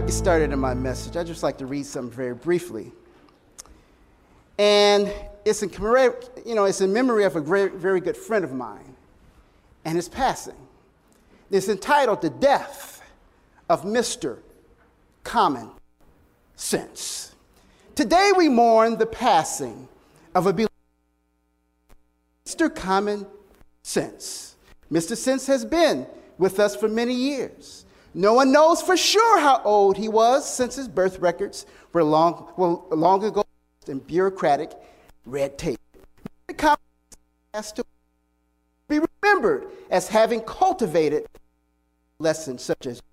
get started in my message, I'd just like to read something very briefly. And it's in memory of a very good friend of mine and his passing. It's entitled The Death of Mr. Common Sense. Today we mourn the passing of a beloved Mr. Common Sense. Mr. Sense has been with us for many years. No one knows for sure how old he was since his birth records were long ago in bureaucratic red tape. Mr. Common Sense has to be remembered as having cultivated lessons such as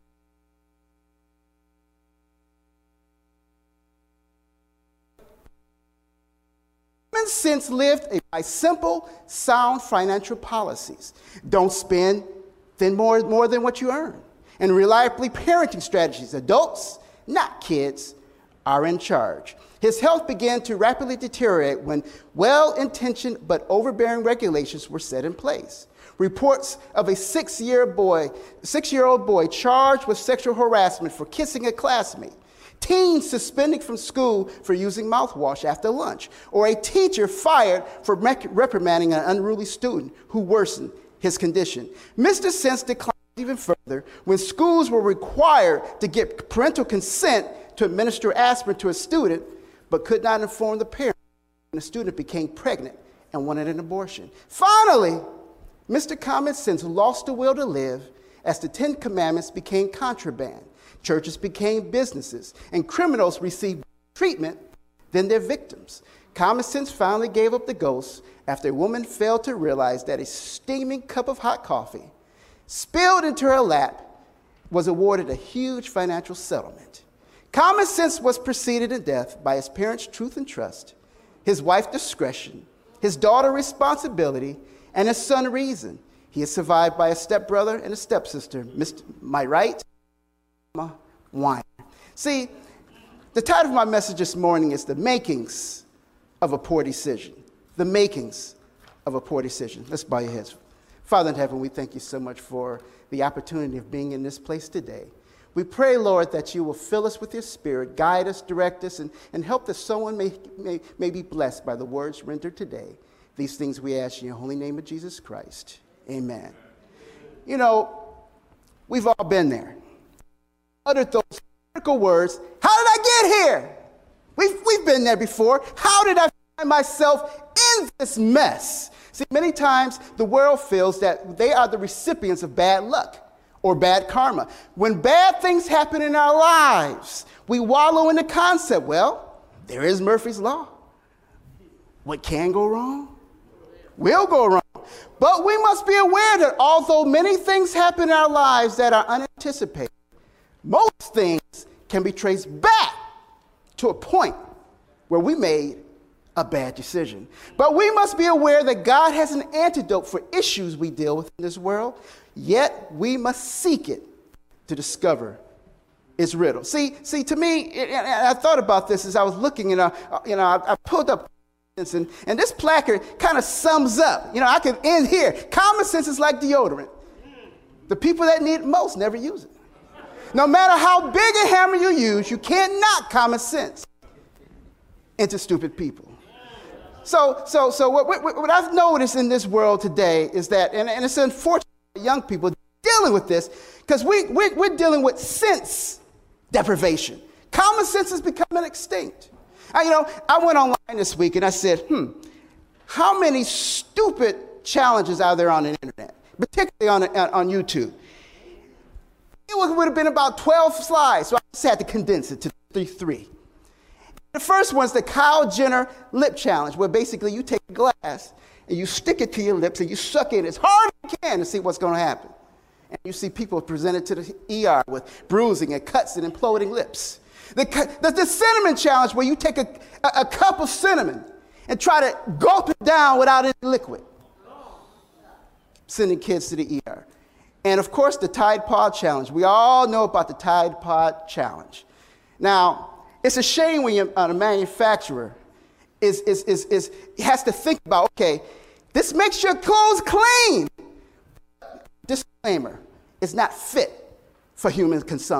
Common Sense lived by simple, sound financial policies. Don't spend more than what you earn. And reliably parenting strategies. Adults, not kids, are in charge. His health began to rapidly deteriorate when well-intentioned but overbearing regulations were set in place. Reports of a 6-year-old boy charged with sexual harassment for kissing a classmate, teens suspended from school for using mouthwash after lunch, or a teacher fired for reprimanding an unruly student who worsened his condition. Mr. Sense declined even further when schools were required to get parental consent to administer aspirin to a student, but could not inform the parent when the student became pregnant and wanted an abortion. Finally, Mr. Common Sense lost the will to live as the Ten Commandments became contraband, churches became businesses, and criminals received treatment than their victims. Common Sense finally gave up the ghost after a woman failed to realize that a steaming cup of hot coffee spilled into her lap was awarded a huge financial settlement. Common Sense was preceded in death by his parents' truth and trust, his wife's discretion, his daughter's responsibility, and his son reason. He is survived by a stepbrother and a stepsister. My right? Wine. See, the title of my message this morning is The Makings of a Poor Decision. The makings of a poor decision. Let's bow your heads. Father in heaven, we thank you so much for the opportunity of being in this place today. We pray, Lord, that you will fill us with your spirit, guide us, direct us, and help that someone may be blessed by the words rendered today. These things we ask in your holy name of Jesus Christ. Amen. You know, we've all been there. Uttered those critical words, how did I get here? We've been there before. How did I find myself in this mess? See, many times the world feels that they are the recipients of bad luck or bad karma. When bad things happen in our lives, we wallow in the concept, well, there is Murphy's Law. What can go wrong will go wrong. But we must be aware that although many things happen in our lives that are unanticipated, most things can be traced back to a point where we made a bad decision. But we must be aware that God has an antidote for issues we deal with in this world, yet we must seek it to discover its riddle. See, to me, I thought about this as I was looking, I pulled up and this placard kind of sums up. I could end here. Common sense is like deodorant. The people that need it most never use it. No matter how big a hammer you use, you can't knock common sense into stupid people. So what I've noticed in this world today is that, and it's unfortunate young people dealing with this, because we're dealing with sense deprivation. Common sense is becoming extinct. I went online this week and I said, how many stupid challenges are there on the internet, particularly on YouTube? It would have been about 12 slides, so I just had to condense it to three. The first one's the Kyle Jenner lip challenge, where basically you take a glass and you stick it to your lips and you suck it as hard as you can to see what's going to happen. And you see people presented to the ER with bruising and cuts and imploding lips. The cinnamon challenge, where you take a cup of cinnamon and try to gulp it down without any liquid, sending kids to the ER. And of course, the Tide Pod challenge. We all know about the Tide Pod challenge. Now, it's a shame when a manufacturer has to think about, okay, this makes your clothes clean. Disclaimer, it's not fit for human consumption.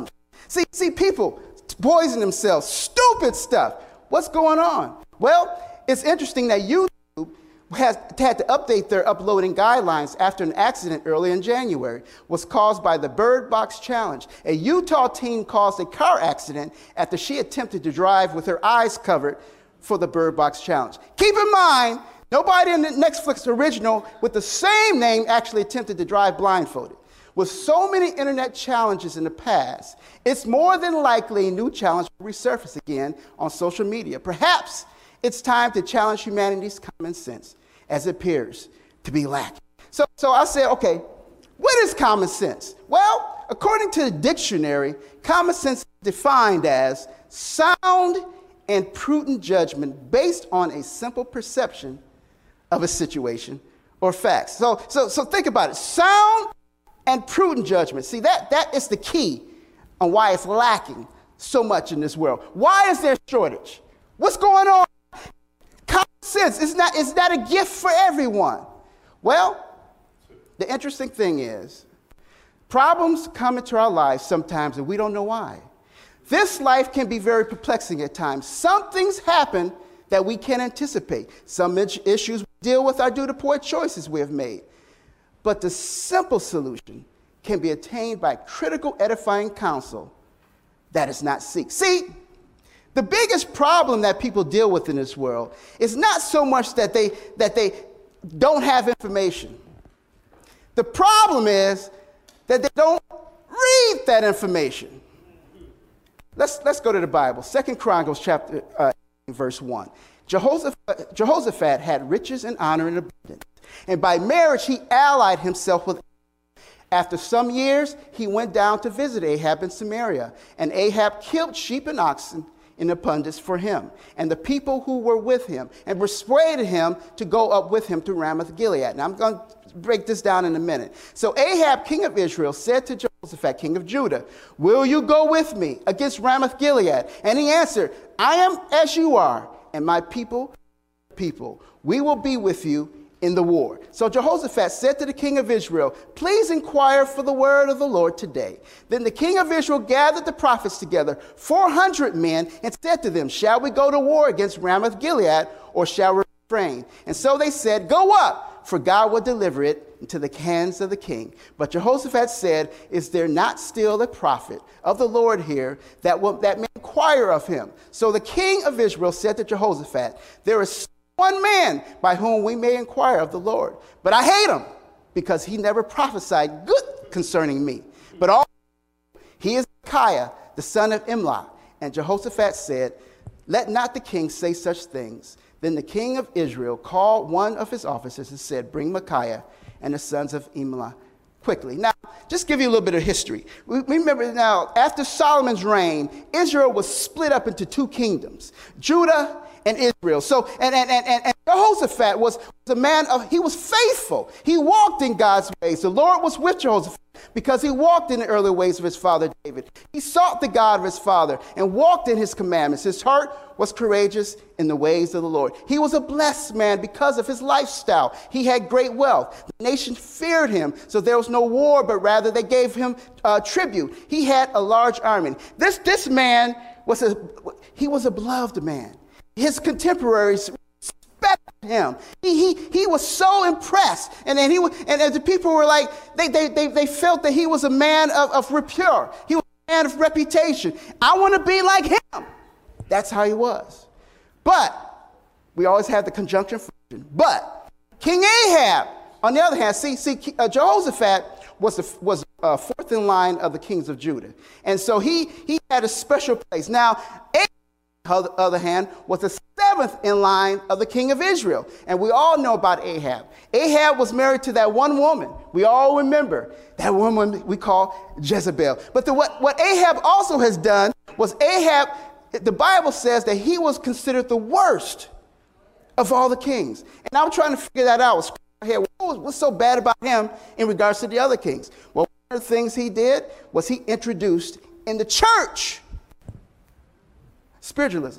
See, people poison themselves, stupid stuff. What's going on? Well, it's interesting that YouTube had to update their uploading guidelines after an accident early in January was caused by the Bird Box Challenge. A Utah teen caused a car accident after she attempted to drive with her eyes covered for the Bird Box Challenge. Keep in mind, nobody in the Netflix original with the same name actually attempted to drive blindfolded. With so many internet challenges in the past, it's more than likely a new challenge will resurface again on social media. Perhaps it's time to challenge humanity's common sense, as it appears to be lacking. So I said, okay, what is common sense? Well, according to the dictionary, common sense is defined as sound and prudent judgment based on a simple perception of a situation or facts. So think about it. Sound and prudent judgment. See, that is the key on why it's lacking so much in this world. Why is there a shortage? What's going on? Common sense is not a gift for everyone. Well, the interesting thing is, problems come into our lives sometimes and we don't know why. This life can be very perplexing at times. Some things happen that we can't anticipate. Some issues we deal with are due to poor choices we have made. But the simple solution can be attained by critical, edifying counsel that is not seek. See, the biggest problem that people deal with in this world is not so much that they don't have information. The problem is that they don't read that information. Let's go to the Bible. 2 Chronicles chapter 8, verse 1. Jehoshaphat had riches and honor and abundance, and by marriage he allied himself with Ahab. After some years, he went down to visit Ahab in Samaria, and Ahab killed sheep and oxen in abundance for him and the people who were with him, and persuaded him to go up with him to Ramoth Gilead. Now I'm going to break this down in a minute. So Ahab, king of Israel, said to Jehoshaphat, king of Judah, "Will you go with me against Ramoth Gilead?" And he answered, "I am as you are, and my people. We will be with you in the war." So Jehoshaphat said to the king of Israel, "Please inquire for the word of the Lord today." Then the king of Israel gathered the prophets together, 400 men, and said to them, "Shall we go to war against Ramoth Gilead, or shall we refrain?" And so they said, "Go up, for God will deliver it into the hands of the king." But Jehoshaphat said, "Is there not still a prophet of the Lord here that may inquire of him?" So the king of Israel said to Jehoshaphat, "There is one man by whom we may inquire of the Lord, but I hate him, because he never prophesied good concerning me. But all he is Micaiah, the son of Imlah." And Jehoshaphat said, "Let not the king say such things." Then the king of Israel called one of his officers and said, "Bring Micaiah and the sons of Imlah quickly." Now, just give you a little bit of history. Remember now, after Solomon's reign, Israel was split up into two kingdoms, Judah and Israel. So, and Jehoshaphat was a man he was faithful. He walked in God's ways. The Lord was with Jehoshaphat because he walked in the early ways of his father David. He sought the God of his father and walked in his commandments. His heart was courageous in the ways of the Lord. He was a blessed man because of his lifestyle. He had great wealth. The nation feared him, so there was no war, but rather they gave him tribute. He had a large army. This man was a beloved man. His contemporaries respected him. He was so impressed, and the people were like, they felt that he was a man of repute. He was a man of reputation. I want to be like him. That's how he was. But we always have the conjunction function. But King Ahab, on the other hand, Jehoshaphat was fourth in line of the kings of Judah, and so he had a special place. Now, Ahab, on the other hand, was the seventh in line of the king of Israel. And we all know about Ahab. Ahab was married to that one woman. We all remember that woman we call Jezebel. But what Ahab also has done was the Bible says that he was considered the worst of all the kings. And I'm trying to figure that out. What's so bad about him in regards to the other kings? Well, one of the things he did was he introduced in the church spiritualism.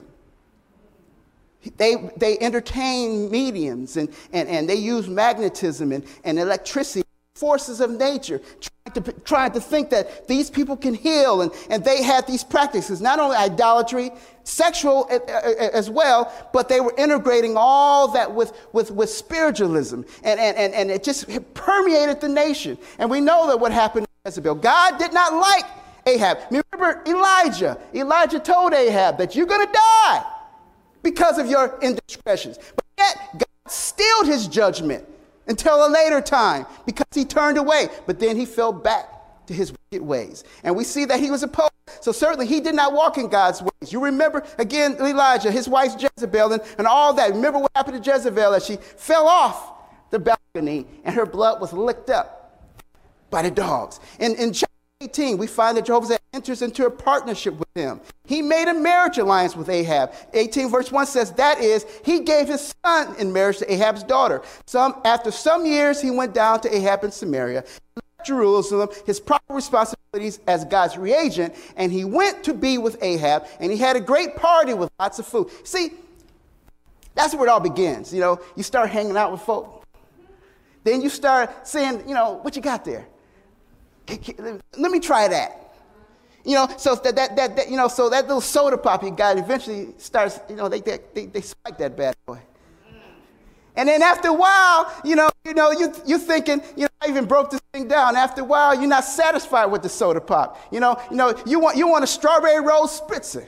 They entertain mediums and they use magnetism and electricity forces of nature, trying to think that these people can heal, and they had these practices, not only idolatry, sexual as well, but they were integrating all that with spiritualism, and it just permeated the nation. And we know that what happened to Jezebel. God did not like Ahab. Remember Elijah. Elijah told Ahab that you're going to die because of your indiscretions. But yet God stilled his judgment until a later time because he turned away. But then he fell back to his wicked ways. And we see that he was opposed. So certainly he did not walk in God's ways. You remember, again, Elijah, his wife Jezebel, and all that. Remember what happened to Jezebel as she fell off the balcony and her blood was licked up by the dogs. In chapter 18, we find that Jehovah enters into a partnership with him. He made a marriage alliance with Ahab. 18 verse 1 says, that is, he gave his son in marriage to Ahab's daughter. After some years, he went down to Ahab in Samaria, left Jerusalem, his proper responsibilities as God's reagent, and he went to be with Ahab, and he had a great party with lots of food. See, that's where it all begins. You know, you start hanging out with folk. Then you start saying, you know, what you got there? Let me try that. You know, so so that little soda pop you got eventually starts, you know, they spike that bad boy. And then after a while, you're thinking, I even broke this thing down. After a while, you're not satisfied with the soda pop. You want a strawberry rose spritzer,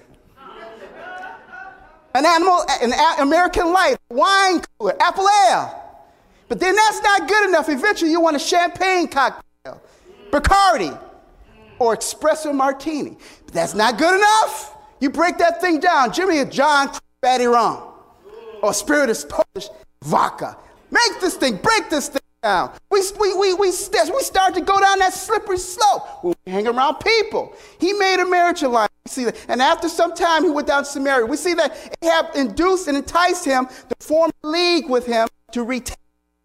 an American Light, wine cooler, apple ale. But then that's not good enough. Eventually, you want a champagne cocktail, Bacardi, or espresso martini. But that's not good enough. You break that thing down. Jimmy and John Fatty Rum, or Spiritus Polish vodka. Break this thing down. We start to go down that slippery slope when we hang around people. He made a marriage alliance. We see that. And after some time, he went down to Samaria. We see that Ahab induced and enticed him to form a league with him to retake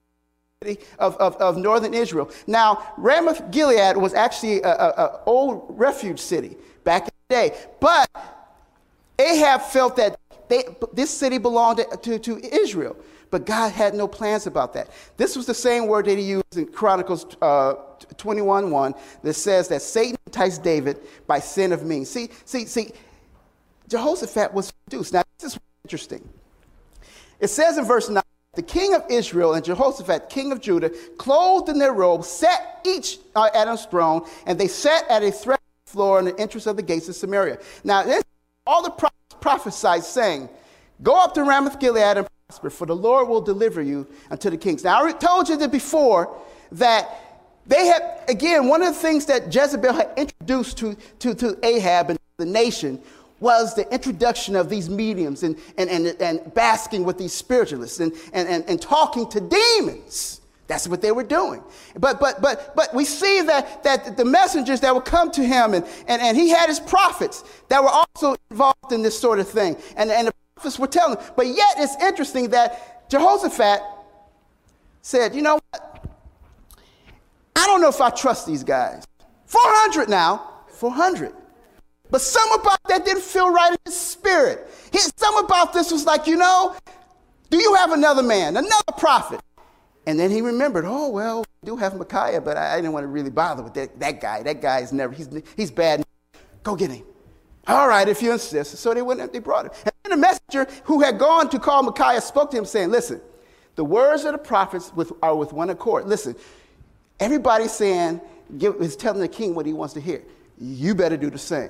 of northern Israel. Now, Ramoth Gilead was actually an old refuge city back in the day. But Ahab felt that this city belonged to Israel. But God had no plans about that. This was the same word that he used in Chronicles 21:1 that says that Satan enticed David by sin of means. See, Jehoshaphat was seduced. Now, this is interesting. It says in verse 9, the king of Israel and Jehoshaphat, king of Judah, clothed in their robes, sat each at his throne, and they sat at a threshing floor in the entrance of the gates of Samaria. Now, all the prophets prophesied, saying, go up to Ramoth Gilead and prosper, for the Lord will deliver you unto the kings. Now, I told you that before that they had, again, one of the things that Jezebel had introduced to Ahab and the nation was the introduction of these mediums and basking with these spiritualists and talking to demons. That's what they were doing. But we see that the messengers that would come to him, and he had his prophets that were also involved in this sort of thing. And the prophets were telling him. But yet it's interesting that Jehoshaphat said, you know what? I don't know if I trust these guys. 400 now, 400. But something about that didn't feel right in his spirit. Something about this was like, do you have another man, another prophet? And then he remembered, oh, well, we do have Micaiah, but I didn't want to really bother with that guy. That guy is never, he's bad. Go get him. All right, if you insist. So they brought him. And then the messenger who had gone to call Micaiah spoke to him saying, listen, the words of the prophets are with one accord. Listen, everybody's saying, is telling the king what he wants to hear. You better do the same.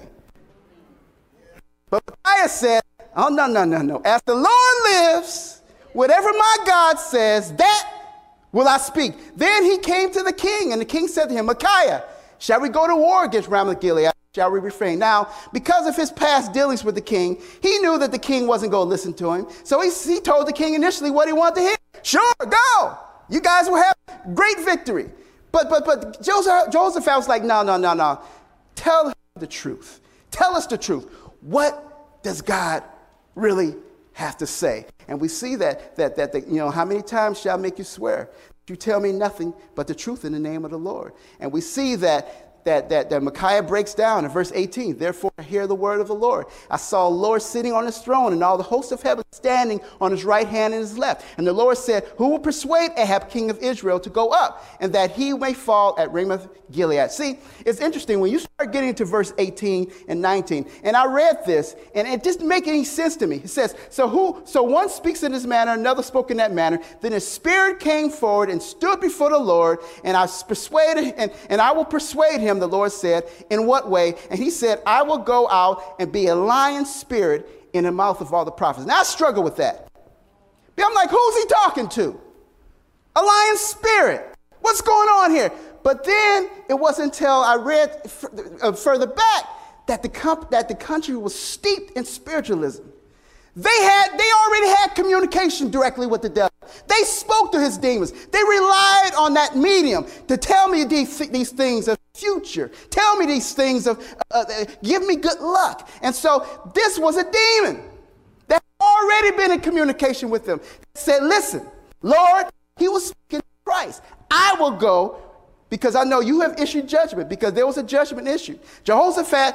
But Micaiah said, oh, no. As the Lord lives, whatever my God says, that will I speak. Then he came to the king, and the king said to him, Micaiah, shall we go to war against Ramoth Gilead? Shall we refrain? Now, because of his past dealings with the king, he knew that the king wasn't going to listen to him. So he told the king initially what he wanted to hear. Sure, go. You guys will have great victory. But Jehoshaphat was like, no. Tell him the truth. Tell us the truth. What does God really have to say? And we see that how many times shall I make you swear? You tell me nothing but the truth in the name of the Lord. And we see that that Micaiah breaks down in verse 18. Therefore, hear the word of the Lord. I saw the Lord sitting on his throne and all the hosts of heaven standing on his right hand and his left. And the Lord said, who will persuade Ahab, king of Israel, to go up and that he may fall at Ramoth Gilead? See, it's interesting when you start getting to verse 18 and 19. And I read this and it didn't make any sense to me. It says, so one speaks in this manner, another spoke in that manner. Then his spirit came forward and stood before the Lord, and I persuaded and I will persuade him, the Lord said. In what way? And he said, I will go out and be a lion spirit in the mouth of all the prophets. Now I struggle with that. But I'm like, who's he talking to? A lion spirit. What's going on here? But then it wasn't until I read further back that the country was steeped in spiritualism. They already had communication directly with the devil. They spoke to his demons. They relied on that medium to tell me these things of future. Tell me these things of, give me good luck. And so this was a demon that had already been in communication with them. They said, listen, Lord, he was speaking to Christ. I will go because I know you have issued judgment, because there was a judgment issue. God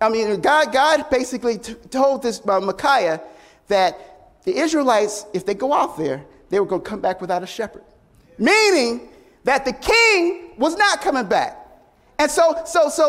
basically told this Micaiah that the Israelites, if they go out there, they were going to come back without a shepherd. Meaning that the king was not coming back. And so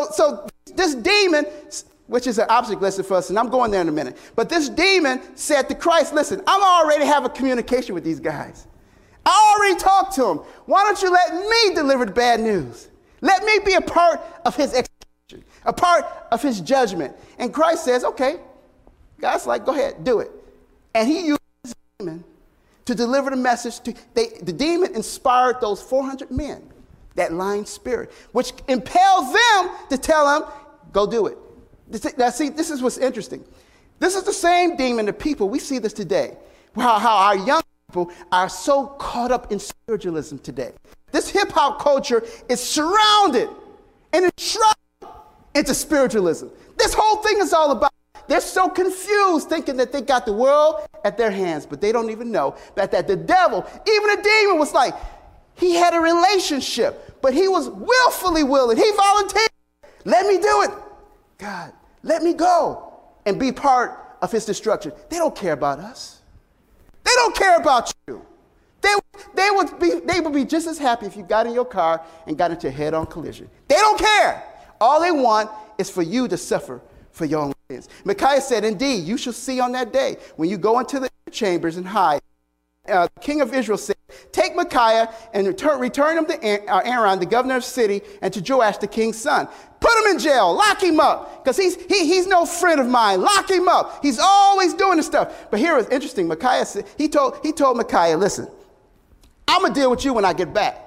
this demon, which is an object lesson for us, and I'm going there in a minute, but this demon said to Christ, listen, I already have a communication with these guys. I already talked to them. Why don't you let me deliver the bad news? Let me be a part of his execution, a part of his judgment. And Christ says, okay. God's like, go ahead, do it. And he used this demon to deliver the message. The demon inspired those 400 men, that lying spirit, which impelled them to tell him, go do it. Now, see, this is what's interesting. This is the same demon of people. We see this today. How our young people are so caught up in spiritualism today. This hip-hop culture is surrounded and enshrined into spiritualism. This whole thing is all about, they're so confused thinking that they got the world at their hands, but they don't even know that the devil, even the demon, was like, he had a relationship, but he was willfully willing. He volunteered. Let me do it. God, let me go and be part of his destruction. They don't care about us. They don't care about you. They would be just as happy if you got in your car and got into a head-on collision. They don't care. All they want is for you to suffer for your own sins. Micaiah said, indeed, you shall see on that day when you go into the chambers and hide. The king of Israel said, take Micaiah and return him to Aaron, the governor of the city, and to Joash, the king's son. Put him in jail. Lock him up, because he's no friend of mine. Lock him up. He's always doing this stuff. But here is interesting. Micaiah said, he told Micaiah, listen, I'm going to deal with you when I get back.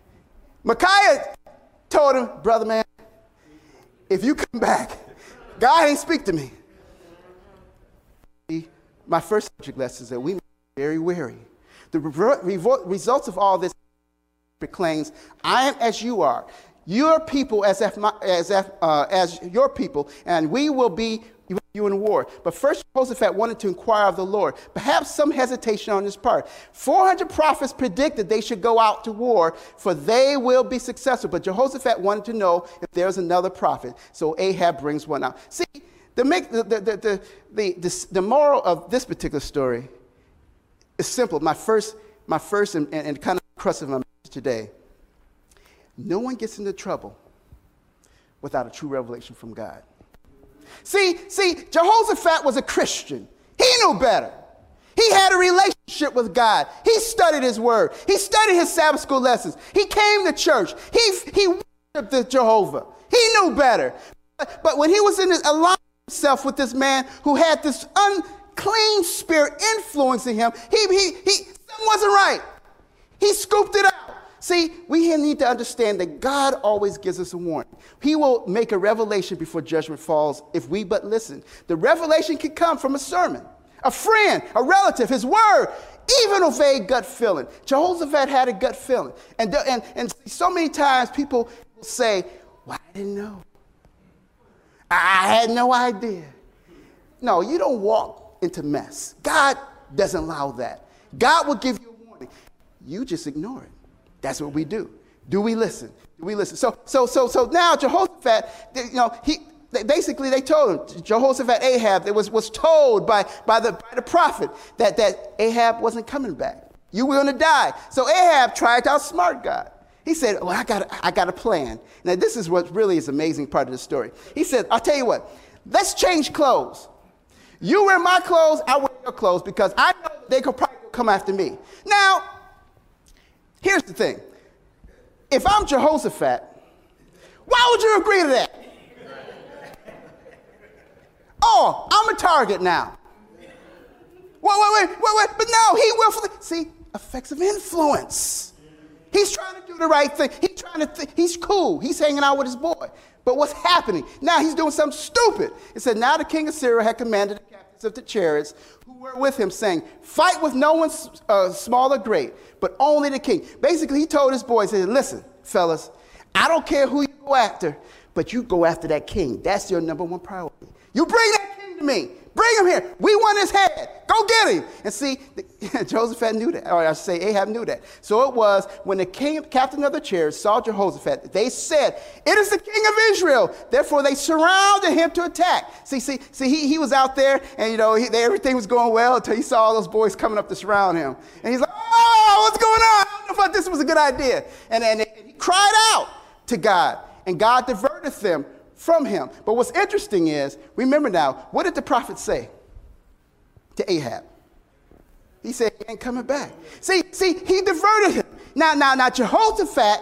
Micaiah told him, brother, man, if you come back, God ain't speak to me. My first subject lesson is that we must be very wary. The results of all this proclaims, I am as you are. Your people as your people, and we will be you in war. But first, Jehoshaphat wanted to inquire of the Lord. Perhaps some hesitation on his part. 400 prophets predicted they should go out to war, for they will be successful. But Jehoshaphat wanted to know if there's another prophet. So Ahab brings one out. See, the moral of this particular story is simple. My first and kind of crux of my message today. No one gets into trouble without a true revelation from God. See, Jehoshaphat was a Christian. He knew better. He had a relationship with God. He studied his word. He studied his Sabbath school lessons. He came to church. He worshiped the Jehovah. He knew better. But when he was aligning himself with this man who had this unclean spirit influencing him, something wasn't right. He scooped it out. See, we need to understand that God always gives us a warning. He will make a revelation before judgment falls if we but listen. The revelation can come from a sermon, a friend, a relative, his word, even a vague gut feeling. Jehoshaphat had a gut feeling. And so many times people will say, well, I didn't know. I had no idea. No, you don't walk into mess. God doesn't allow that. God will give you a warning. You just ignore it. That's what we do. Do we listen? Do we listen? So now Jehoshaphat, basically they told him, Jehoshaphat, Ahab, it was told by the prophet that Ahab wasn't coming back. You were going to die. So Ahab tried to outsmart God. He said, well, I got a plan. Now, this is what really is the amazing part of the story. He said, I'll tell you what, let's change clothes. You wear my clothes, I wear your clothes, because I know they could probably come after me. Now, here's the thing. If I'm Jehoshaphat, why would you agree to that? Oh, I'm a target now. Wait. But no, he will. See, effects of influence. He's trying to do the right thing. He's cool. He's hanging out with his boy. But what's happening? Now he's doing something stupid. It said, now the king of Syria had commanded the captains of the chariots who were with him, saying, fight with no one small or great, but only the king. Basically, he told his boys, he said, listen, fellas, I don't care who you go after, but you go after that king. That's your number one priority. You bring that king to me. Bring him here. We want his head. Go get him. And see, Jehoshaphat knew that, or I should say Ahab knew that. So it was when the captain of the chariots saw Jehoshaphat, they said, it is the king of Israel. Therefore, they surrounded him to attack. See, he was out there, and everything was going well until he saw all those boys coming up to surround him. And he's like, oh, what's going on? I don't know if this was a good idea. And he cried out to God, and God diverted them from him. But what's interesting is, remember now, what did the prophet say to Ahab? He said he ain't coming back. See, he diverted him. Now Jehoshaphat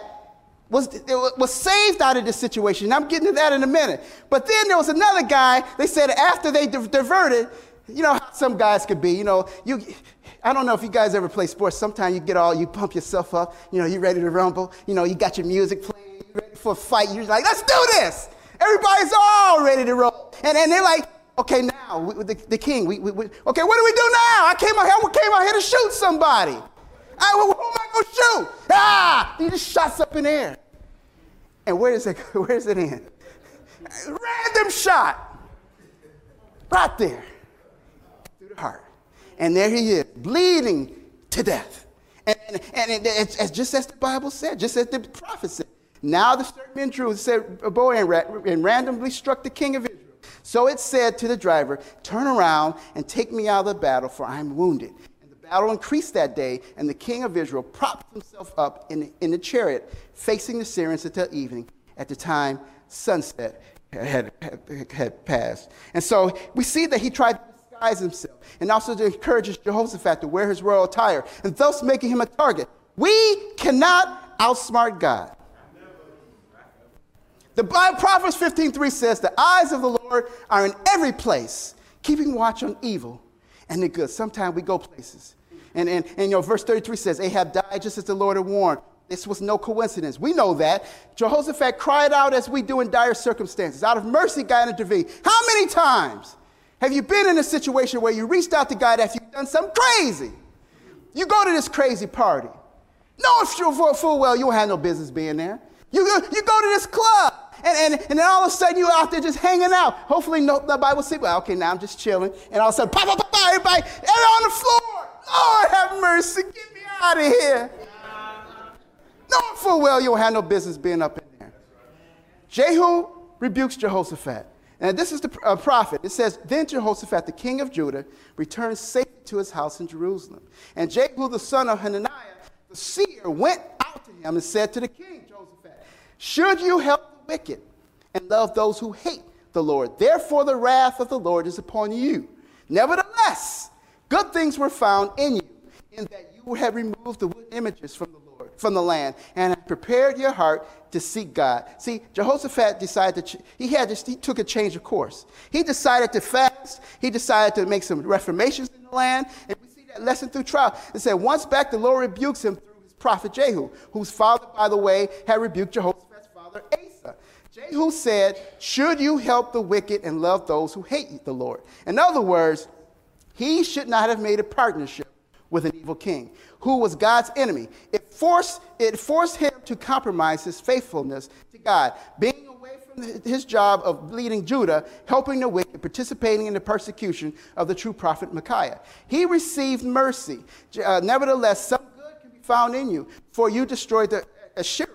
was saved out of this situation. And I'm getting to that in a minute. But then there was another guy, they said after they diverted, you know how some guys could be, I don't know if you guys ever play sports. Sometimes you pump yourself up, you're ready to rumble, you got your music playing, you're ready for a fight, you're like, let's do this. Everybody's all ready to roll. And they're like, okay, now, the king, okay, what do we do now? I came out here to shoot somebody. Who am I going to shoot? He just shots up in the air. And where does it end? Random shot. Right there. Through the heart. And there he is, bleeding to death. And it's just as the Bible said, just as the prophet said. Now the certain men drew, said a bow and randomly struck the king of Israel. So it said to the driver, turn around and take me out of the battle, for I am wounded. And the battle increased that day, and the king of Israel propped himself up in the chariot, facing the Syrians until evening, at the time sunset had passed. And so we see that he tried to disguise himself, and also to encourage Jehoshaphat to wear his royal attire, and thus making him a target. We cannot outsmart God. The Bible, Proverbs 15:3 says, the eyes of the Lord are in every place, keeping watch on evil and the good. Sometimes we go places. And verse 33 says, Ahab died just as the Lord had warned. This was no coincidence. We know that. Jehoshaphat cried out as we do in dire circumstances. Out of mercy, God intervened. How many times have you been in a situation where you reached out to God after you've done something crazy? You go to this crazy party. Knowing full well you don't have no business being there. You go to this club. And then all of a sudden you're out there just hanging out. Hopefully nobody will see, well, okay, now I'm just chilling. And all of a sudden, everybody on the floor. Lord have mercy, get me out of here. Knowing full well you don't have no business being up in there. Jehu rebukes Jehoshaphat. And this is the prophet. It says, then Jehoshaphat, the king of Judah, returned safely to his house in Jerusalem. And Jehu, the son of Hananiah, the seer, went out to him and said to the king, Jehoshaphat, should you help wicked and love those who hate the Lord? Therefore the wrath of the Lord is upon you. Nevertheless, good things were found in you, in that you have removed the wood images from the land, and have prepared your heart to seek God. See, Jehoshaphat decided he took a change of course. He decided to fast. He decided to make some reformations in the land, and we see that lesson through trial. It said, once back, the Lord rebukes him through his prophet Jehu, whose father, by the way, had rebuked Jehoshaphat's father Asa. Jehu said, should you help the wicked and love those who hate the Lord? In other words, he should not have made a partnership with an evil king who was God's enemy. It forced him to compromise his faithfulness to God, being away from his job of leading Judah, helping the wicked, participating in the persecution of the true prophet Micaiah. He received mercy. Nevertheless, some good can be found in you, for you destroyed the Asherahs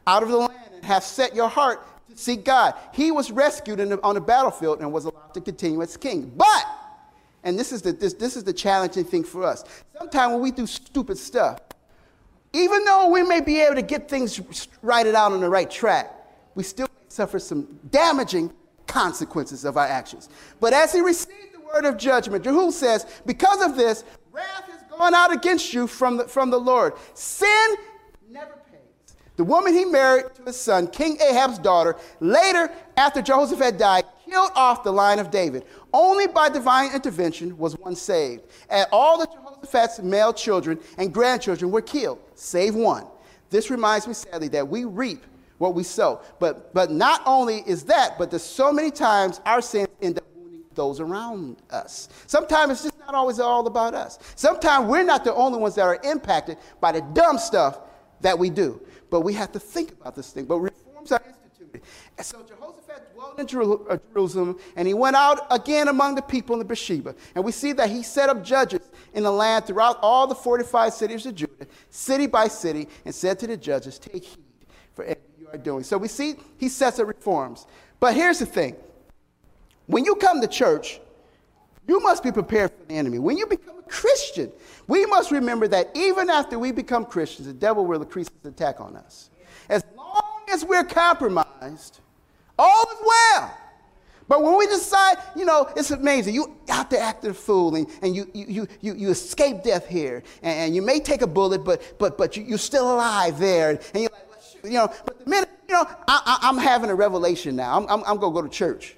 out of the land and have set your heart to seek God. He was rescued on the battlefield and was allowed to continue as king. But, and this is the challenging thing for us, sometimes when we do stupid stuff, even though we may be able to get things righted out on the right track, we still suffer some damaging consequences of our actions. But as he received the word of judgment, Jehu says, because of this, wrath has gone out against you from the Lord. Sin never pays. The woman he married to his son, King Ahab's daughter, later, after Jehoshaphat died, killed off the line of David. Only by divine intervention was one saved. And all the Jehoshaphat's male children and grandchildren were killed, save one. This reminds me sadly that we reap what we sow. But not only is that, but there's so many times our sins end up wounding those around us. Sometimes it's just not always all about us. Sometimes we're not the only ones that are impacted by the dumb stuff that we do. But we have to think about this thing. But reforms are instituted. And so Jehoshaphat dwelt in Jerusalem, and he went out again among the people in Beersheba. And we see that he set up judges in the land throughout all the 45 cities of Judah, city by city, and said to the judges, take heed for everything you are doing. So we see he sets up reforms. But here's the thing. When you come to church, you must be prepared for the enemy. When you become a Christian, we must remember that even after we become Christians, the devil will increase his attack on us. As long as we're compromised, all is well. But when we decide, it's amazing. You out there acting a fool, and you escape death here, and you may take a bullet, but you're still alive there, and you're like, well, shoot, But the minute, I'm having a revelation now. I'm going to go to church.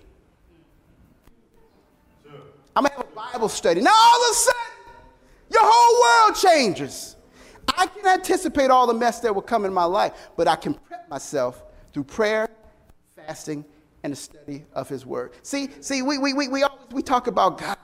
I'm going to have a Bible study. Now all of a sudden, your whole world changes. I can anticipate all the mess that will come in my life, but I can prep myself through prayer, fasting, and the study of his word. See, we talk about God,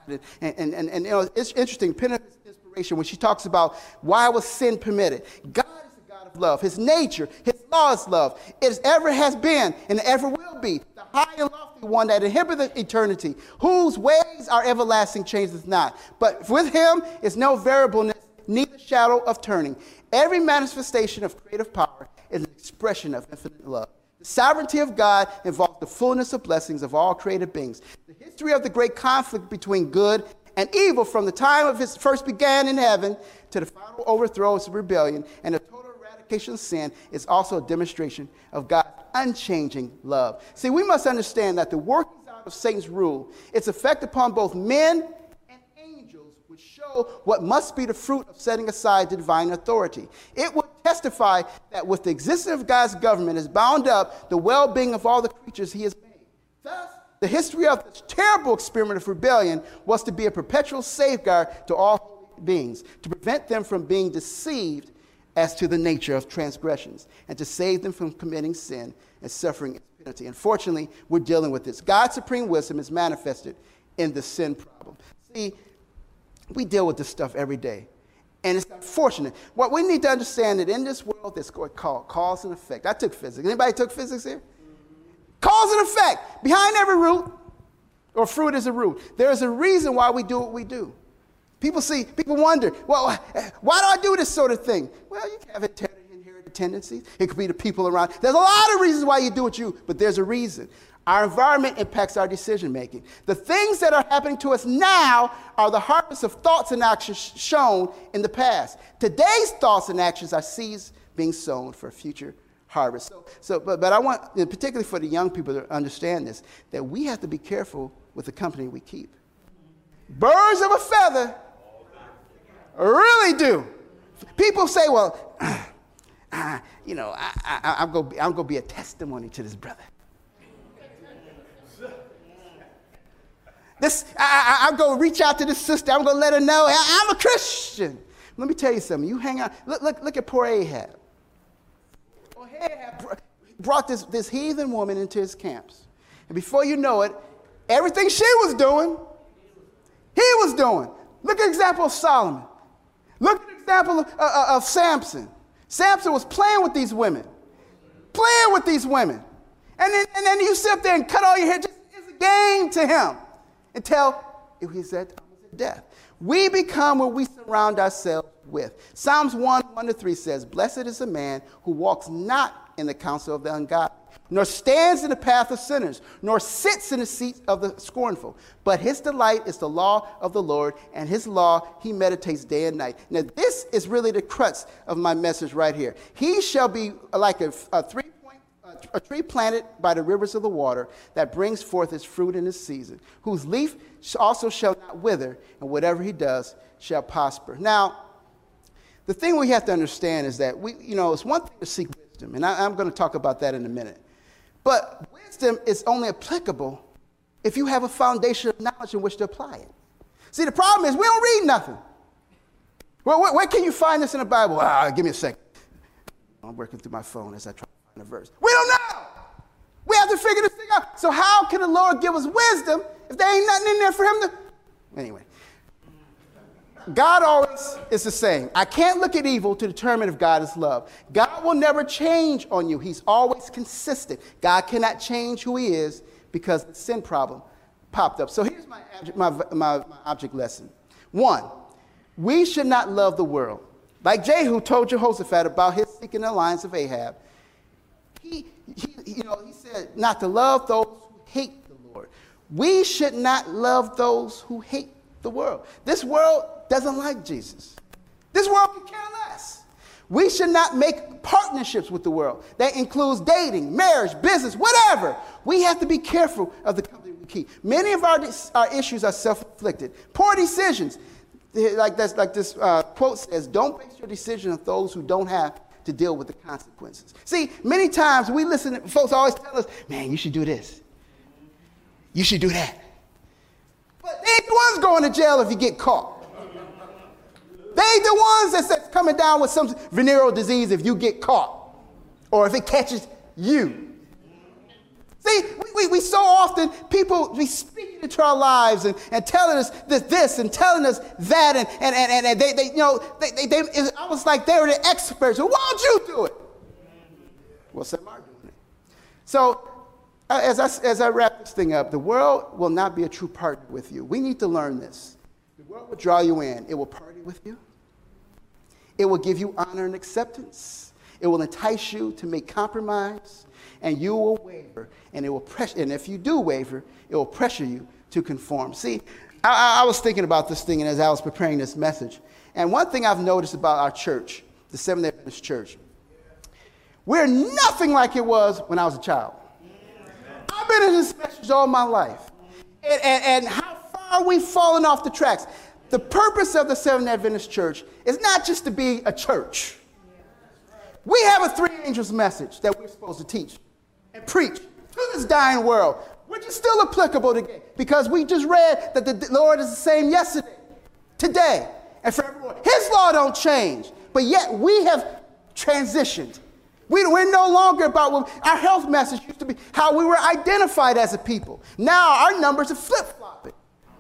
and it's interesting. Pentecost inspiration when she talks about why was sin permitted. God is a God of love. His nature, his law is love. It ever has been and ever will be the high and lofty one that inhabiteth eternity, whose ways are everlasting, changes not. But with him is no variableness, neither shadow of turning. Every manifestation of creative power is an expression of infinite love. The sovereignty of God involves the fullness of blessings of all created beings. The history of the great conflict between good and evil from the time of his first began in heaven to the final overthrow of rebellion and the total eradication of sin is also a demonstration of God's unchanging love. See, we must understand that the workings out of Satan's rule, its effect upon both men and angels would show what must be the fruit of setting aside the divine authority. It would testify that with the existence of God's government is bound up the well-being of all the creatures he has made. Thus, the history of this terrible experiment of rebellion was to be a perpetual safeguard to all beings, to prevent them from being deceived as to the nature of transgressions, and to save them from committing sin and suffering its penalty. Unfortunately, we're dealing with this. God's supreme wisdom is manifested in the sin problem. See, we deal with this stuff every day. And it's unfortunate. What we need to understand that in this world, there's called cause and effect. I took physics. Anybody took physics here? Cause and effect. Behind every root or fruit is a root. There is a reason why we do what we do. People wonder, well, why do I do this sort of thing? Well, you can have inherited tendencies. It could be the people around. There's a lot of reasons why you do what you do, but there's a reason. Our environment impacts our decision making. The things that are happening to us now are the harvest of thoughts and actions shown in the past. Today's thoughts and actions are seeds being sown for future harvest. But I want, particularly for the young people to understand this, that we have to be careful with the company we keep. Birds of a feather really do. People say, well, I'm going to be a testimony to this brother. I'm going to reach out to this sister. I'm going to let her know I'm a Christian. Let me tell you something. You hang out. Look at poor Ahab. Well, Ahab brought this heathen woman into his camps. And before you know it, everything she was doing, he was doing. Look at the example of Solomon. Look at the example of Samson. Samson was playing with these women. And then you sit up there and cut all your hair. Just it's a game to him. Until he said death. We become what we surround ourselves with. Psalms 1:1-3 says, "Blessed is the man who walks not in the counsel of the ungodly, nor stands in the path of sinners, nor sits in the seat of the scornful. But his delight is the law of the Lord, and his law he meditates day and night." Now, this is really the crux of my message right here. He shall be like a tree planted by the rivers of the water that brings forth its fruit in its season, whose leaf also shall not wither, and whatever he does shall prosper. Now, the thing we have to understand is that it's one thing to seek wisdom, and I'm going to talk about that in a minute. But wisdom is only applicable if you have a foundation of knowledge in which to apply it. See, the problem is we don't read nothing. Where can you find this in the Bible? Give me a second. I'm working through my phone as I try to find a verse. We don't know. We have to figure this thing out. So how can the Lord give us wisdom if there ain't nothing in there for him to... Anyway. God always is the same. I can't look at evil to determine if God is love. God will never change on you. He's always consistent. God cannot change who he is because the sin problem popped up. So here's my object lesson. 1, we should not love the world. Like Jehu told Jehoshaphat about his seeking the alliance of Ahab. He said not to love those who hate the Lord. We should not love those who hate the world. This world doesn't like Jesus. This world can care less. We should not make partnerships with the world. That includes dating, marriage, business, whatever. We have to be careful of the company we keep. Many of our issues are self-inflicted. Poor decisions. Like this quote says, "Don't base your decision on those who don't have to deal with the consequences." See, many times we listen, folks always tell us, "Man, you should do this. You should do that." But they ain't the ones going to jail if you get caught. They ain't the ones that's coming down with some venereal disease if you get caught or if it catches you. See, we so often, people, we speak into our lives and telling us this and telling us that, and they it's almost like they were the experts. Well, why don't you do it? Well, some are doing it. So, as I wrap this thing up, the world will not be a true partner with you. We need to learn this. The world will draw you in. It will party with you. It will give you honor and acceptance. It will entice you to make compromise, and you will waver. And it will pressure. And if you do waver, it will pressure you to conform. See, I was thinking about this thing, and as I was preparing this message, and one thing I've noticed about our church, the Seventh-day Adventist Church, we're nothing like it was when I was a child. I've been in this message all my life. And how far we've fallen off the tracks. The purpose of the Seventh-day Adventist Church is not just to be a church. We have a three angels message that we're supposed to teach and preach to this dying world, which is still applicable today because we just read that the Lord is the same yesterday, today, and forevermore. His law don't change, but yet we have transitioned. We're no longer about what our health message used to be, how we were identified as a people. Now our numbers are flip-flopping.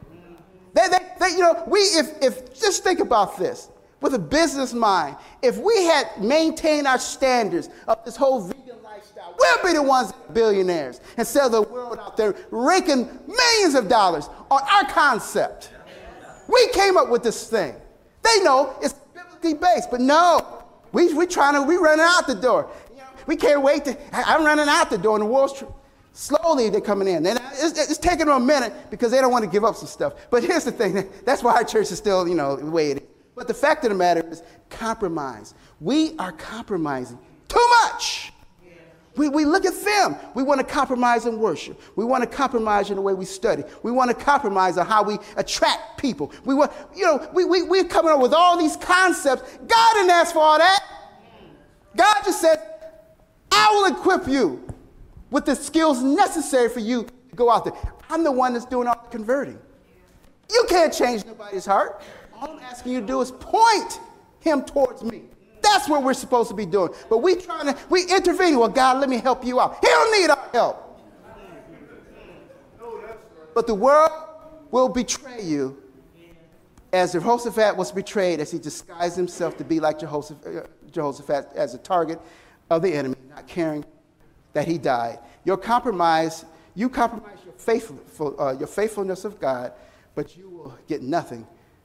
If just think about this. With a business mind, if we had maintained our standards of this whole vegan lifestyle, we'll be the ones that are billionaires instead of the world out there raking millions of dollars on our concept. We came up with this thing. They know it's biblically based, but no, we running out the door. We can't wait I'm running out the door, and the world's slowly they're coming in. And it's taking them a minute because they don't want to give up some stuff. But here's the thing, that's why our church is still, the way it is. But the fact of the matter is compromise. We are compromising too much. We look at them. We want to compromise in worship. We want to compromise in the way we study. We want to compromise on how we attract people. We're coming up with all these concepts. God didn't ask for all that. God just said, I will equip you with the skills necessary for you to go out there. I'm the one that's doing all the converting. You can't change nobody's heart. All I'm asking you to do is point him towards me. That's what we're supposed to be doing. But we intervene. Well, God, let me help you out. He don't need our help. But the world will betray you as Jehoshaphat was betrayed as he disguised himself to be like Jehoshaphat as a target of the enemy, not caring that he died. You compromise your faithfulness of God, but you will get nothing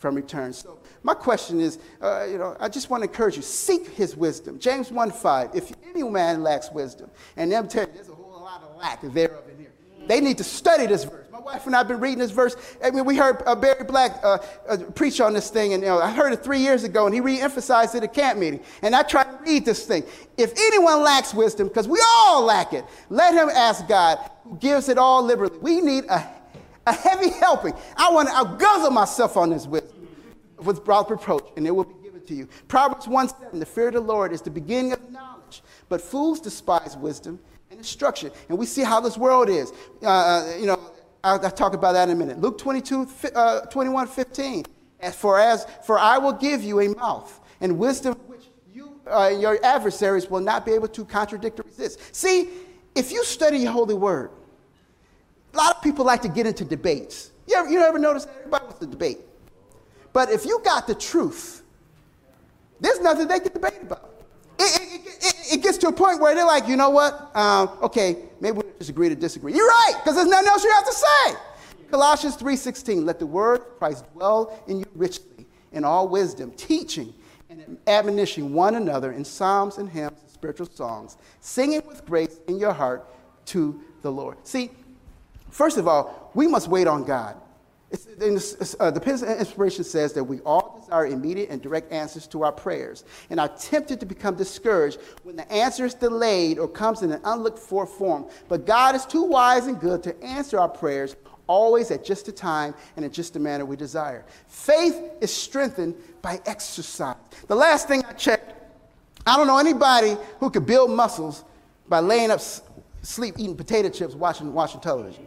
from return. So my question is, I just want to encourage you, seek his wisdom. James 1:5, if any man lacks wisdom, and I'm telling you, there's a whole lot of lack thereof in here. They need to study this verse. My wife and I have been reading this verse. I mean, we heard Barry Black preach on this thing, and I heard it 3 years ago, and he re-emphasized it at camp meeting. And I tried to read this thing. If anyone lacks wisdom, because we all lack it, let him ask God, who gives it all liberally. We need a heavy helping. I'll guzzle myself on this wisdom without reproach, and it will be given to you. Proverbs 1:7, the fear of the Lord is the beginning of knowledge, but fools despise wisdom and instruction. And we see how this world is. I'll talk about that in a minute. Luke 21:15. For I will give you a mouth and wisdom which your adversaries will not be able to contradict or resist. See, if you study your holy word, a lot of people like to get into debates. You ever notice that? Everybody wants to debate. But if you got the truth, there's nothing they can debate about. It gets to a point where they're like, you know what? Okay, maybe we'll just agree to disagree. You're right, because there's nothing else you have to say. Colossians 3:16, let the word of Christ dwell in you richly in all wisdom, teaching and admonishing one another in psalms and hymns and spiritual songs, singing with grace in your heart to the Lord. See, first of all, we must wait on God. The Penn Inspiration says that we all desire immediate and direct answers to our prayers and are tempted to become discouraged when the answer is delayed or comes in an unlooked for form. But God is too wise and good to answer our prayers always at just the time and in just the manner we desire. Faith is strengthened by exercise. The last thing I checked, I don't know anybody who could build muscles by laying up sleep, eating potato chips, watching television.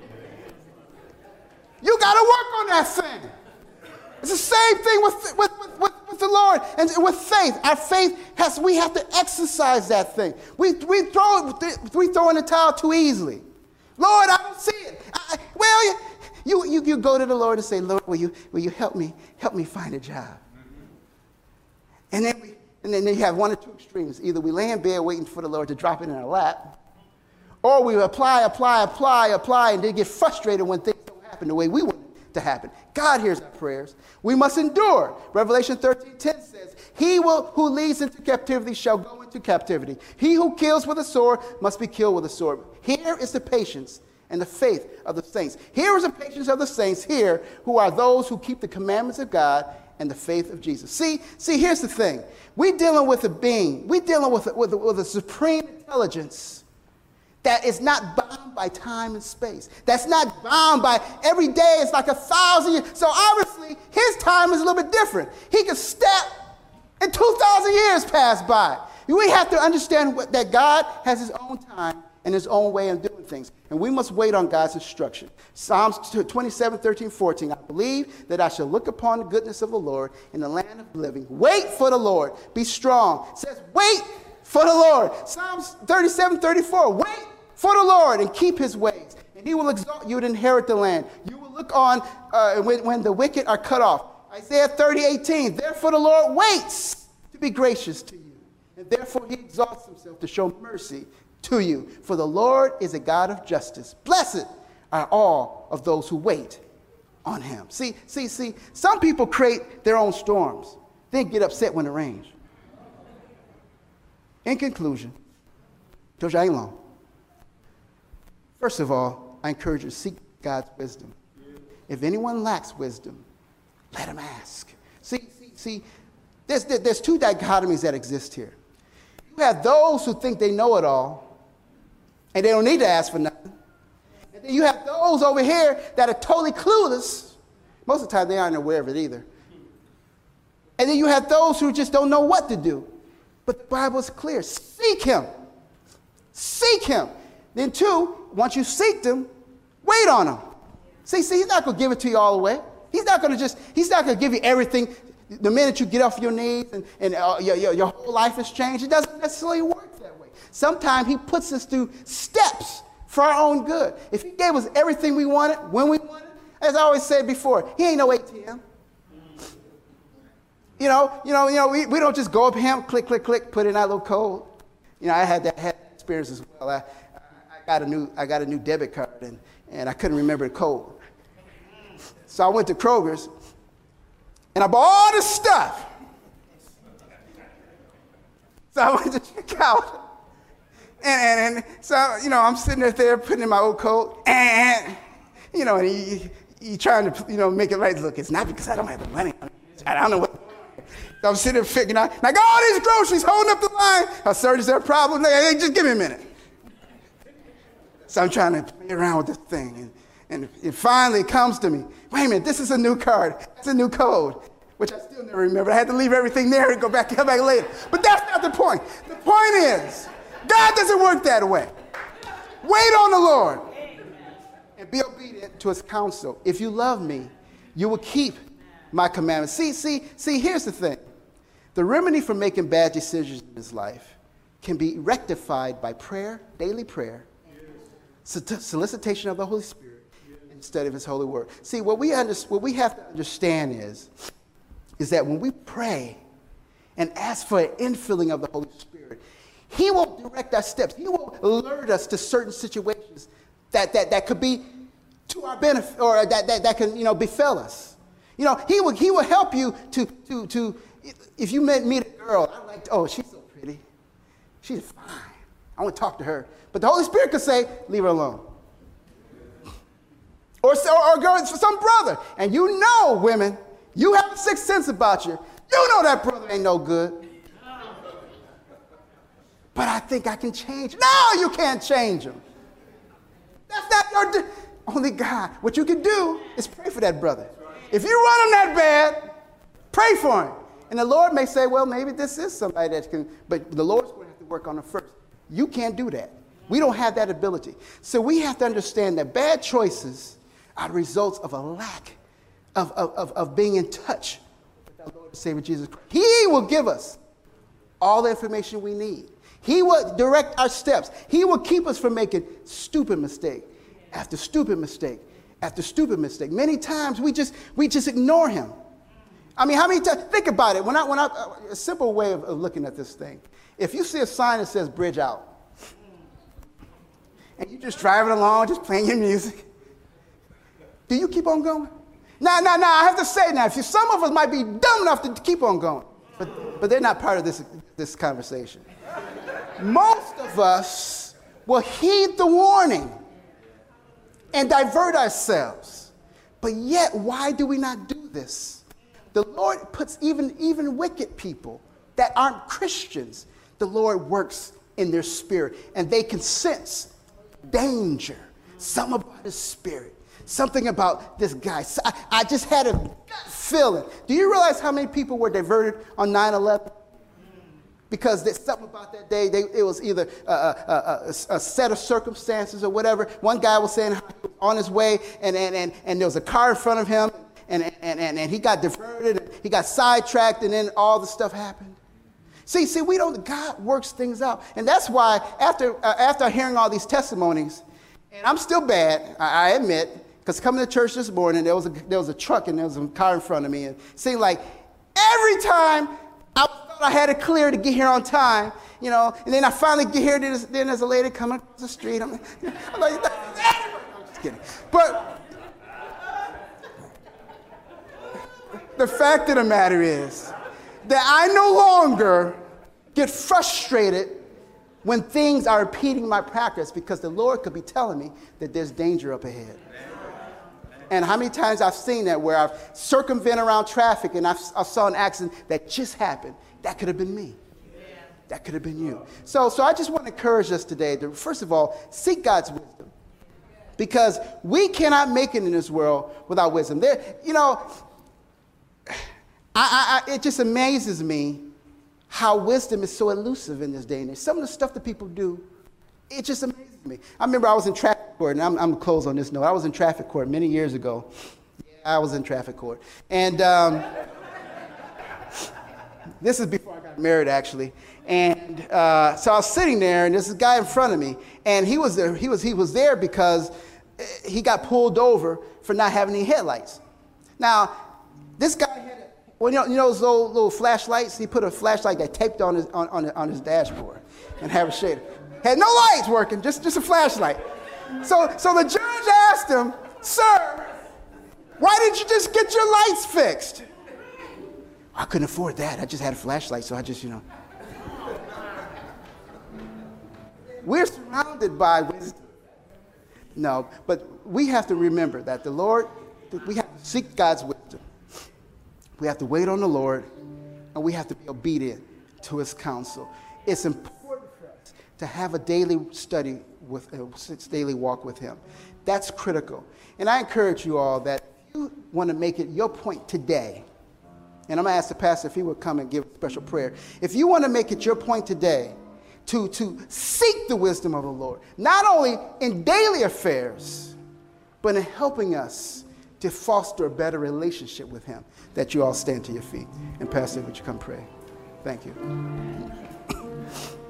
You got to work on that thing. It's the same thing with the Lord and with faith. Our faith we have to exercise that thing. We throw in the towel too easily. Lord, I don't see it. You go to the Lord and say, Lord, will you help me find a job? And then you have one or two extremes. Either we lay in bed waiting for the Lord to drop it in our lap, or we apply, and then get frustrated when things don't happen the way we want it to happen. God hears our prayers. We must endure. Revelation 13:10 says, he who leads into captivity shall go into captivity. He who kills with a sword must be killed with a sword. Here is the patience and the faith of the saints. Here is the patience of the saints here, who are those who keep the commandments of God and the faith of Jesus. See, here's the thing. We're dealing with a being. We're dealing with a supreme intelligence that is not bound by time and space. That's not bound by every day. It's like 1,000 years. So obviously, his time is a little bit different. He can step and 2,000 years pass by. We have to understand that God has his own time and his own way of doing things. And we must wait on God's instruction. Psalms 27:13-14. I believe that I shall look upon the goodness of the Lord in the land of the living. Wait for the Lord. Be strong. It says, wait for the Lord. Psalms 37:34. Wait for the Lord and keep his ways, and he will exalt you to inherit the land. You will look on when the wicked are cut off. Isaiah 30:18. Therefore the Lord waits to be gracious to you, and therefore he exalts himself to show mercy to you. For the Lord is a God of justice. Blessed are all of those who wait on him. See, some people create their own storms, then get upset when it rains. In conclusion, George, I ain't long. First of all, I encourage you to seek God's wisdom. If anyone lacks wisdom, let him ask. See, there's two dichotomies that exist here. You have those who think they know it all, and they don't need to ask for nothing. And then you have those over here that are totally clueless. Most of the time, they aren't aware of it either. And then you have those who just don't know what to do. But the Bible is clear. Seek him. Seek him. Then two, once you seek them, wait on him. See, he's not going to give it to you all the way. He's not going to give you everything the minute you get off your knees and your whole life has changed. It doesn't necessarily work that way. Sometimes he puts us through steps for our own good. If he gave us everything we wanted, when we wanted, as I always said before, he ain't no ATM. We don't just go up to him, click, click, click, put in that little code. I had that experience as well. I got a new debit card and I couldn't remember the code. So I went to Kroger's And I bought all this stuff. So I went to check out. And so, I'm sitting there putting in my old coat. And you trying to, make it right. Look, it's not because I don't have the money. I don't know what. So I'm sitting there figuring out, and I got all these groceries holding up the line. Sir, is there a problem? Hey, just give me a minute. So I'm trying to play around with this thing. And it finally comes to me. Wait a minute, this is a new card. It's a new code, which I still never remember. I had to leave everything there and come back later. But that's not the point. The point is, God doesn't work that way. Wait on the Lord and be obedient to his counsel. If you love me, you will keep my commandments. See, here's the thing. The remedy for making bad decisions in this life can be rectified by prayer, daily prayer, solicitation of the Holy Spirit, and study of his holy word. See, what we have to understand is that when we pray and ask for an infilling of the Holy Spirit, he will direct our steps. He will alert us to certain situations that could be to our benefit, or that can befell us. He will help you to if you meet a girl, she's so pretty, she's fine, I want to talk to her. But the Holy Spirit could say, leave her alone. Or girl, some brother, and women, you have a sixth sense about you. You know that brother ain't no good. But I think I can change him. No, you can't change him. That's not your only God. What you can do is pray for that brother. If you run him that bad, pray for him. And the Lord may say, well, maybe this is somebody that can, but the Lord's going to have to work on him first. You can't do that. We don't have that ability. So we have to understand that bad choices are the results of a lack of being in touch with our Lord and Savior Jesus Christ. He will give us all the information we need. He will direct our steps. He will keep us from making stupid mistake after stupid mistake after stupid mistake. Many times we just ignore him. I mean, how many times? Think about it. A simple way of looking at this thing. If you see a sign that says bridge out, and you're just driving along, just playing your music, do you keep on going? No, I have to say now, some of us might be dumb enough to keep on going, but they're not part of this conversation. Most of us will heed the warning and divert ourselves. But yet, why do we not do this? The Lord puts even wicked people that aren't Christians, the Lord works in their spirit, and they can sense danger, something about his spirit, something about this guy. I just had a gut feeling. Do you realize how many people were diverted on 9/11? Because there's something about that day. It was either a set of circumstances or whatever. One guy was saying how he was on his way, and there was a car in front of him, and he got diverted, and he got sidetracked, and then all the stuff happened. See, God works things out. And that's why after hearing all these testimonies, and I'm still bad, I admit, because coming to church this morning, there was a truck and there was a car in front of me, and it seemed like every time I had it clear to get here on time, and then I finally get here, then there's a lady coming across the street. I'm like, I'm just kidding. But the fact of the matter is that I no longer get frustrated when things are impeding my practice, because the Lord could be telling me that there's danger up ahead. And how many times I've seen that, where I've circumvented around traffic and I saw an accident that just happened. That could have been me. That could have been you. So I just want to encourage us today to, first of all, seek God's wisdom. Because we cannot make it in this world without wisdom. It just amazes me how wisdom is so elusive in this day and age. Some of the stuff that people do, it just amazes me. I remember I was in traffic court, and I'm going to close on this note. I was in traffic court many years ago. Yeah, I was in traffic court. And this is before I got married, actually. And so I was sitting there, and there's a guy in front of me, and he was there because he got pulled over for not having any headlights. Now, this guy had, those little flashlights? He put a flashlight that taped on his dashboard and have a shade. Had no lights working, just a flashlight. So the judge asked him, "Sir, why didn't you just get your lights fixed?" I couldn't afford that. I just had a flashlight, so I just, We're surrounded by wisdom. No, but we have to remember that the Lord, we have to seek God's wisdom. We have to wait on the Lord, and we have to be obedient to his counsel. It's important for us to have a daily study with daily walk with him. That's critical. And I encourage you all that if you want to make it your point today, and I'm going to ask the pastor if he would come and give a special prayer. If you want to make it your point today to seek the wisdom of the Lord, not only in daily affairs, but in helping us to foster a better relationship with him, that you all stand to your feet. And pastor, would you come pray? Thank you.